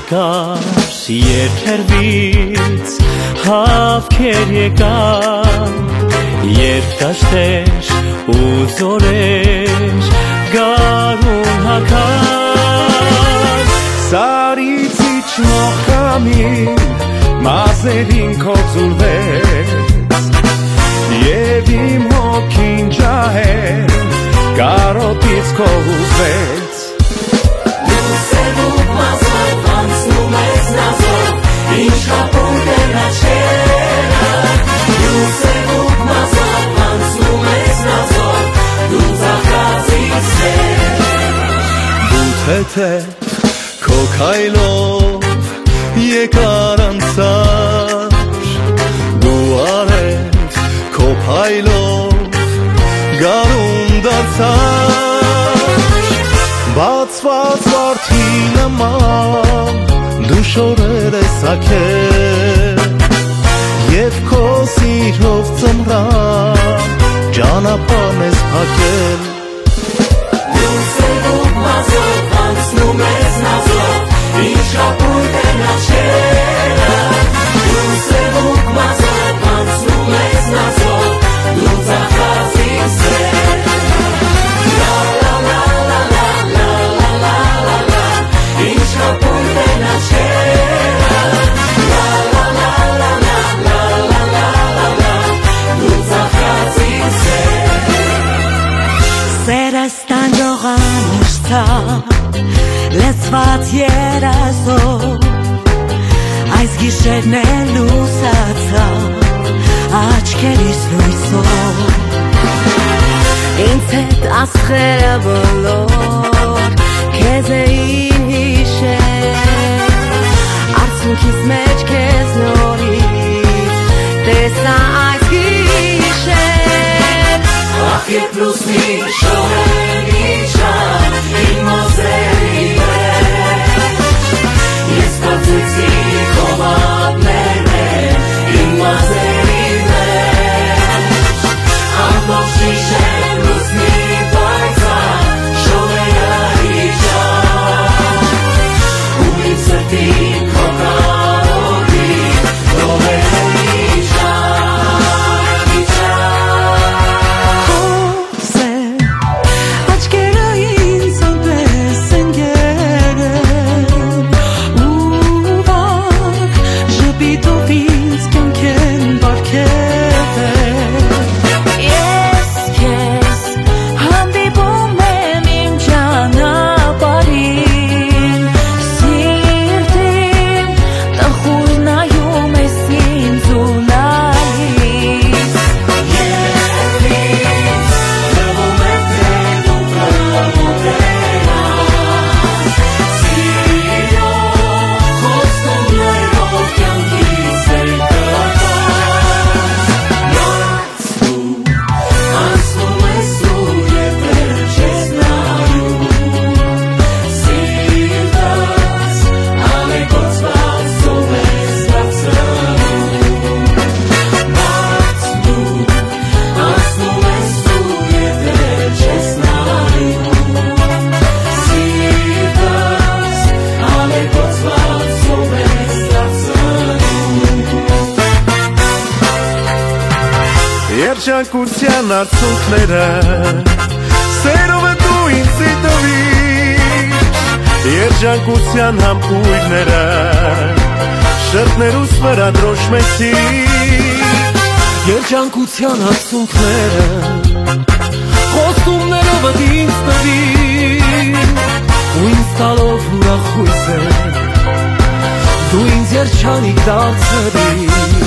երկար երկերվից հավքեր եկան երկաշտեր ու ձորեր գարուն հակար Սարից իջնող կամին մազերին կոծուլվեց Եվ իմ հոգին ջահել կարոտից կողուզվեց Լուսերուկ մազով անցնում ես նազով Ինչ կապում կենաչերը Լուսերուկ մազով անցնում ես նազով Դու ծախածից էր Դու թեթև քո քայլով եկար անցար Դու արև քո փայլով գարուն դարձար Բացված վարդի նման դու շորեր ես հագել Եվ քո սիրով ծմրան ճանապարհ ես փակել Լուսերուկ մազով անցնում ես նազով Ինչ կապում կենաչերը Լուսերուկ մազով անցնում ես նազով Դու ծախածից էր La la la la la la la la la la Ինչ կապում կենաչերը La la la la la la la la la Դու ծախածից էր Սերս տանջողան ուշտա Լեցված երազով Այս գիշերն է լուսացա Աչքերիս լույսով Ինձ հետ աստղերը բոլոր Քեզ էին հիշել Արցունքիս մեջ քեզ նորից Տեսա այս գիշեր Ախ երբ լուսնի շողերն իջան Իմ մոզերի մեջ Ես կացեցի քո մատներն Իմ մազերի մեջ Ամբողջ գիշեր լուսնի պայծառ Շողերը իջան Ու իմ սրտին քո կարոտի Լոհերը Երջանկության արցունքները Սերով է դու ինձի տվիր Երջանկության համբույրները Շրտներուս վրա դրոշմեցի Երջանկության արցունքները Խոստումներով է ինձ տվիր Ու ինձ տալով ուրախույս է Դու ինձ երջանիկ դարձրիր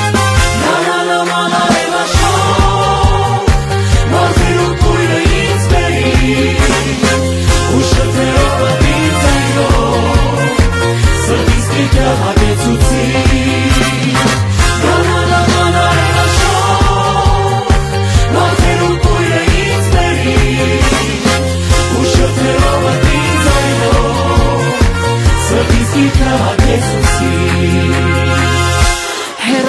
Ու շրթերով ատից այնով Սրտիս կիքը հագեցուցի Գանալաման արևաշով Մարդերու կույրը ինձ բերի Ու շրթերով ատից այնով Սրտիս կիքը հագեցուցի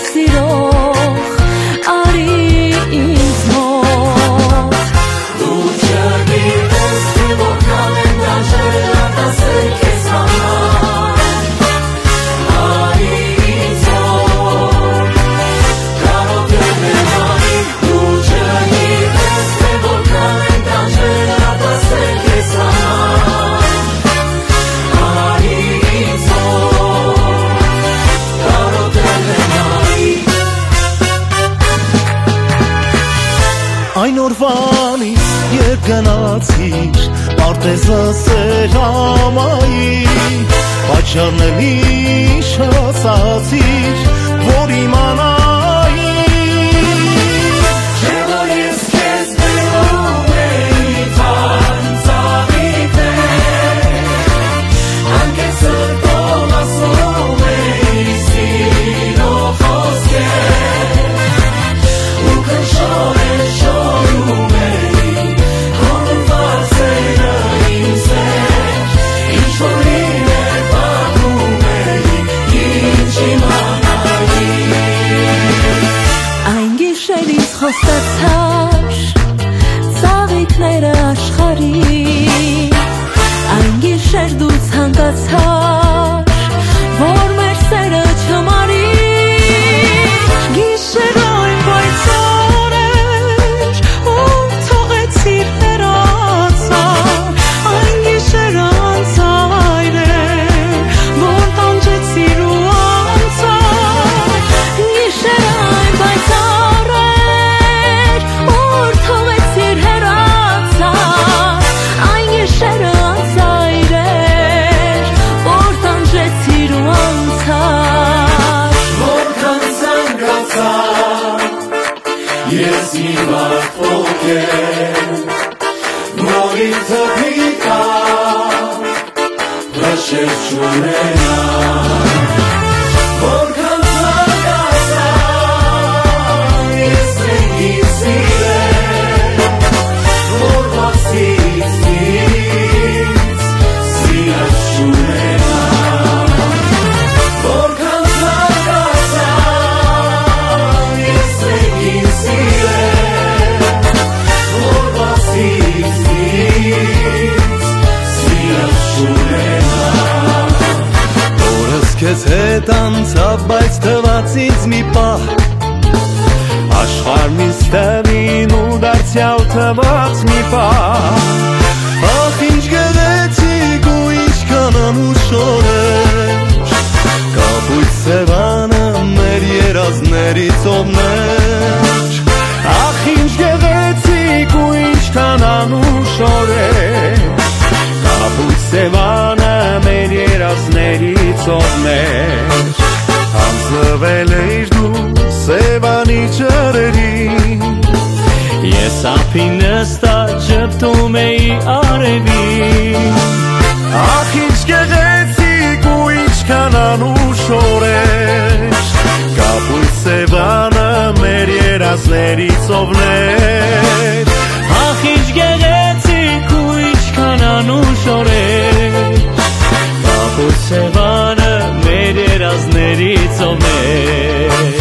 սիրող արի ինձ մոտ Դու չգիտես թե որքան են դժվար դասել քեզ համար Արի ինձ մոտ Կարող եմ արի Դու չգիտես թե որքան են դժվար դասել քեզ համար Արի ինձ մոտ Կարող եմ արի Այն օրվանից երբ գնացիր Պարտեզը սերամայի Պատճառն էլ ինչ ասացիր Որ իմանայի Չէ որ ես քեզ բերում էի թանձավիտ Անկեղծ սրտով ասում էի սիրո խոսքեր Ու քնչորեն շորում էի Հորված էրը ինձ էր Ինչ որ լիներ պատում էի Ինչ իմանայի Այն գիշերից խոստացար ծաղիկները աշխարհի Այն գիշեր դու ցանկացար որ մեր սերը չմարի Գիշերային պայծառ էր ու թողեցիր հեռացար Այն գիշերը անցայր էր որ տանջեցիր ու անցար Գիշերային պայծառ էր որ թողեցիր հեռացար Այն գիշերը անցայր էր որ տանջեցիր ու անցար Որքան զանգացա Ես իմ աղբոկեր Որ ինձը պիտա Հրաշեր չունենա Որքան զանգացա Ես ինձ սիրել Որ բացից ինձ Սիրած չունենա Որքան զանգացա Ես ինձ սիրել Որ բացից ինձ Սիրած չունենա Օրս քեզ հետ անցավ բայց թվաց ինձ մի պահ Աշխարհն ինձ տևին ու դարձյալ թվաց մի պահ Ախ ինչ գեղեցիկ ու ինչքան անուշոր էր Կապույտ սևանը մեր երազների ծովներ Ախ ինչ գեղեցիկ ու ինչքան անուշոր էր Կապույտ սևանը մեր երազների ծովներ Անձնվել էիր դու սևանի ջրերին Ես ափին նստած ժպտում էի արևին Ախ ինչ գեղեցիկ ու ինչքան անուշոր էր Կապույտ սևանը մեր երազների ծովներ Ախ ինչ գեղեցիկ ու ինչքան անուշոր էր Կապույտ սևանը մեր երազների ծովներ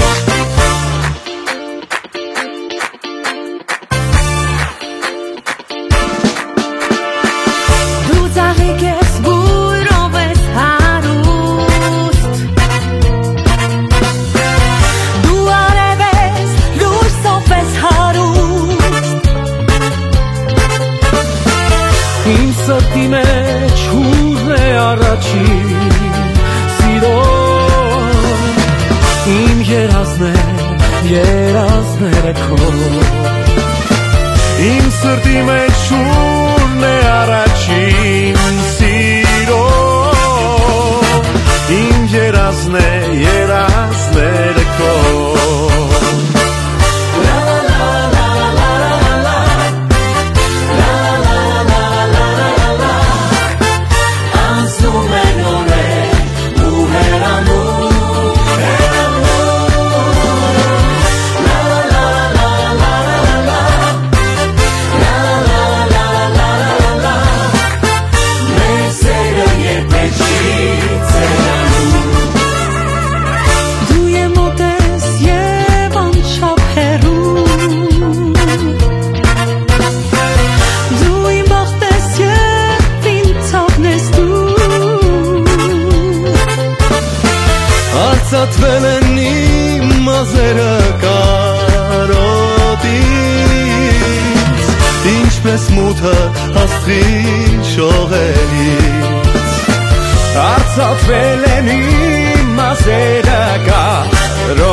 Դու ծաղիկ ես բույրով ես հարուստ Դու արև ես լույսով ես հարուստ Իմ սրտի մեջ հուզն է առաջին սիրո Իմ երազները քո Իմ սրտի մեջ հուզն է առաջին սիրո Իմ երազները քո Անցնում են օրեր ու հեռանում Մեր սերը երբեք չի ծերանում Դու եմ մազերը կարոտից, ինչպես մութը աստղի շողերից, արծաթվել են իմ մազերը կարոտից,